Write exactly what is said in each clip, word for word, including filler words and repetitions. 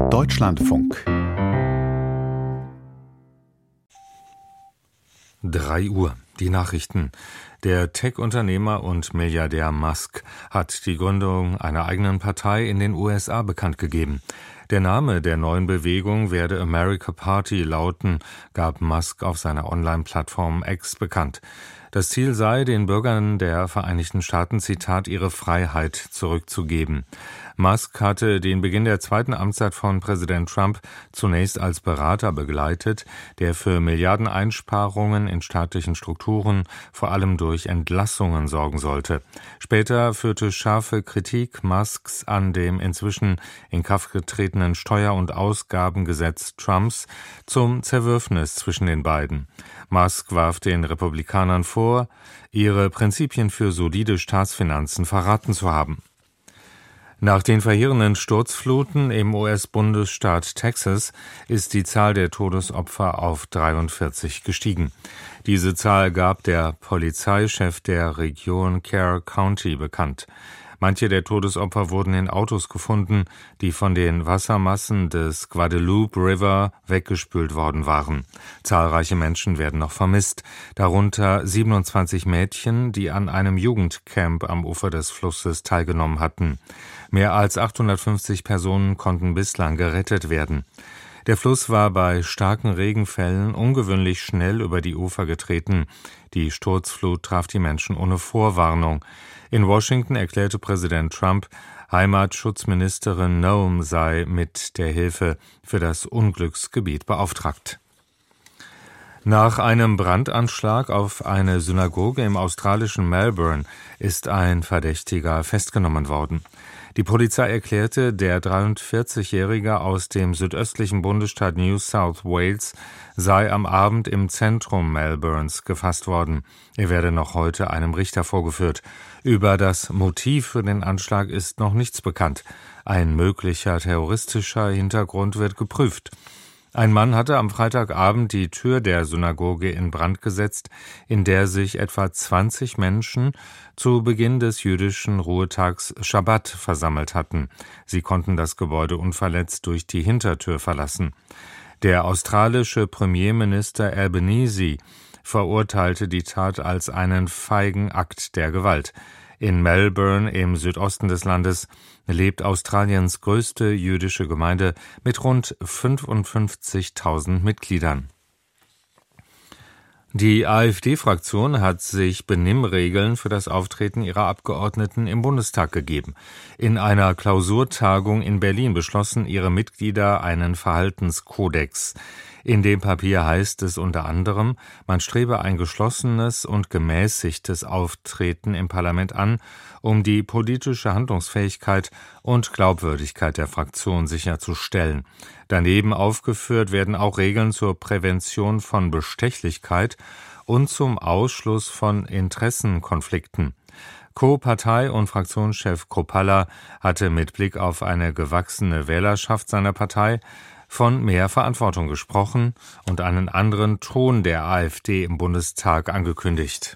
Deutschlandfunk. Drei Uhr. Die Nachrichten. Der Tech-Unternehmer und Milliardär Musk hat die Gründung einer eigenen Partei in den U S A bekannt gegeben. Der Name der neuen Bewegung werde America Party lauten, gab Musk auf seiner Online-Plattform X bekannt. Das Ziel sei, den Bürgern der Vereinigten Staaten, Zitat, ihre Freiheit zurückzugeben. Musk hatte den Beginn der zweiten Amtszeit von Präsident Trump zunächst als Berater begleitet, der für Milliardeneinsparungen in staatlichen Strukturen, vor allem durch Entlassungen, sorgen sollte. Später führte scharfe Kritik Musks an dem inzwischen in Kraft getretenen Steuer- und Ausgabengesetz Trumps zum Zerwürfnis zwischen den beiden. Musk warf den Republikanern vor, ihre Prinzipien für solide Staatsfinanzen verraten zu haben. Nach den verheerenden Sturzfluten im U S-Bundesstaat Texas ist die Zahl der Todesopfer auf dreiundvierzig gestiegen. Diese Zahl gab der Polizeichef der Region Kerr County bekannt. Manche der Todesopfer wurden in Autos gefunden, die von den Wassermassen des Guadalupe River weggespült worden waren. Zahlreiche Menschen werden noch vermisst, darunter siebenundzwanzig Mädchen, die an einem Jugendcamp am Ufer des Flusses teilgenommen hatten. Mehr als achthundertfünfzig Personen konnten bislang gerettet werden. Der Fluss war bei starken Regenfällen ungewöhnlich schnell über die Ufer getreten. Die Sturzflut traf die Menschen ohne Vorwarnung. In Washington erklärte Präsident Trump, Heimatschutzministerin Noem sei mit der Hilfe für das Unglücksgebiet beauftragt. Nach einem Brandanschlag auf eine Synagoge im australischen Melbourne ist ein Verdächtiger festgenommen worden. Die Polizei erklärte, der dreiundvierzigjährige aus dem südöstlichen Bundesstaat New South Wales sei am Abend im Zentrum Melbournes gefasst worden. Er werde noch heute einem Richter vorgeführt. Über das Motiv für den Anschlag ist noch nichts bekannt. Ein möglicher terroristischer Hintergrund wird geprüft. Ein Mann hatte am Freitagabend die Tür der Synagoge in Brand gesetzt, in der sich etwa zwanzig Menschen zu Beginn des jüdischen Ruhetags Schabbat versammelt hatten. Sie konnten das Gebäude unverletzt durch die Hintertür verlassen. Der australische Premierminister Albanese verurteilte die Tat als einen feigen Akt der Gewalt. In Melbourne im Südosten des Landes lebt Australiens größte jüdische Gemeinde mit rund fünfundfünfzigtausend Mitgliedern. Die AfD-Fraktion hat sich Benimmregeln für das Auftreten ihrer Abgeordneten im Bundestag gegeben. In einer Klausurtagung in Berlin beschlossen ihre Mitglieder einen Verhaltenskodex. In dem Papier heißt es unter anderem, man strebe ein geschlossenes und gemäßigtes Auftreten im Parlament an, um die politische Handlungsfähigkeit und Glaubwürdigkeit der Fraktion sicherzustellen. Daneben aufgeführt werden auch Regeln zur Prävention von Bestechlichkeit und zum Ausschluss von Interessenkonflikten. Co-Partei- und Fraktionschef Kropalla hatte mit Blick auf eine gewachsene Wählerschaft seiner Partei von mehr Verantwortung gesprochen und einen anderen Ton der AfD im Bundestag angekündigt.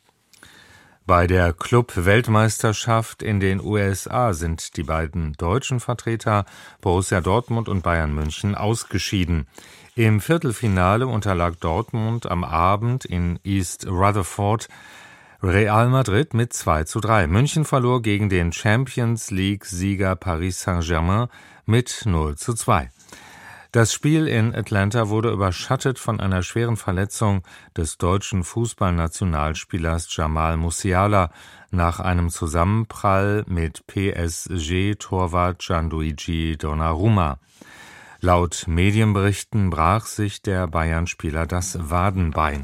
Bei der Club-Weltmeisterschaft in den U S A sind die beiden deutschen Vertreter Borussia Dortmund und Bayern München ausgeschieden. Im Viertelfinale unterlag Dortmund am Abend in East Rutherford Real Madrid mit zwei zu drei. München verlor gegen den Champions-League-Sieger Paris Saint-Germain mit null zu zwei. Das Spiel in Atlanta wurde überschattet von einer schweren Verletzung des deutschen Fußballnationalspielers Jamal Musiala nach einem Zusammenprall mit P S G-Torwart Gianluigi Donnarumma. Laut Medienberichten brach sich der Bayern-Spieler das Wadenbein.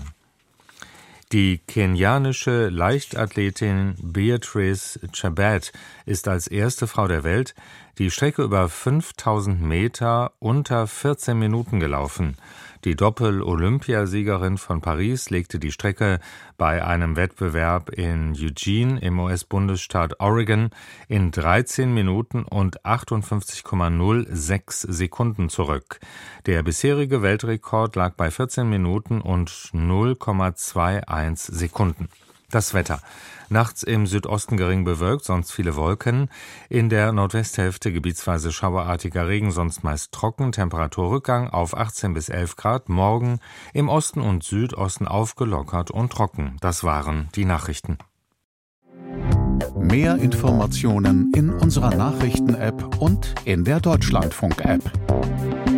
Die kenianische Leichtathletin Beatrice Chebet ist als erste Frau der Welt die Strecke über fünftausend Meter unter vierzehn Minuten gelaufen. Die Doppel-Olympiasiegerin von Paris legte die Strecke bei einem Wettbewerb in Eugene im U S-Bundesstaat Oregon in dreizehn Minuten und achtundfünfzig Komma null sechs Sekunden zurück. Der bisherige Weltrekord lag bei vierzehn Minuten und null Komma einundzwanzig Sekunden. Das Wetter. Nachts im Südosten gering bewölkt, sonst viele Wolken. In der Nordwesthälfte gebietsweise schauerartiger Regen, sonst meist trocken. Temperaturrückgang auf achtzehn bis elf Grad. Morgen im Osten und Südosten aufgelockert und trocken. Das waren die Nachrichten. Mehr Informationen in unserer Nachrichten-App und in der Deutschlandfunk-App.